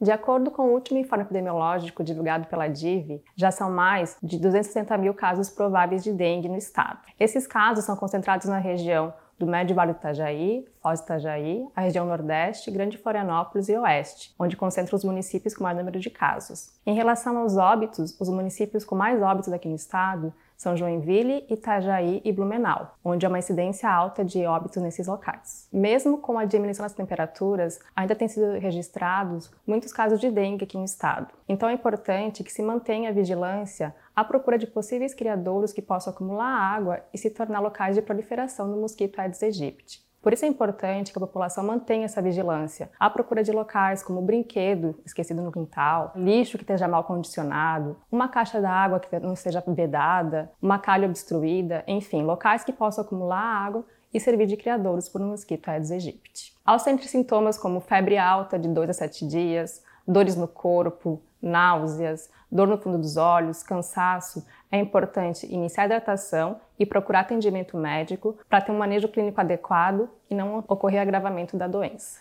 De acordo com o último informe epidemiológico divulgado pela DIV, já são mais de 260 mil casos prováveis de dengue no estado. Esses casos são concentrados na região do Médio Vale do Itajaí, Foz do Itajaí, a região Nordeste, Grande Florianópolis e Oeste, onde concentram os municípios com maior número de casos. Em relação aos óbitos, os municípios com mais óbitos aqui no estado são Joinville, Itajaí e Blumenau, onde há uma incidência alta de óbitos nesses locais. Mesmo com a diminuição das temperaturas, ainda têm sido registrados muitos casos de dengue aqui no estado. Então é importante que se mantenha a vigilância à procura de possíveis criadouros que possam acumular água e se tornar locais de proliferação do mosquito Aedes aegypti. Por isso é importante que a população mantenha essa vigilância, à procura de locais como brinquedo esquecido no quintal, lixo que esteja mal condicionado, uma caixa d'água que não esteja vedada, uma calha obstruída, enfim, locais que possam acumular água e servir de criadouros para o mosquito Aedes aegypti. Ao sentir sintomas como febre alta de 2 a 7 dias, dores no corpo, náuseas, dor no fundo dos olhos, cansaço, é importante iniciar a hidratação e procurar atendimento médico para ter um manejo clínico adequado e não ocorrer agravamento da doença.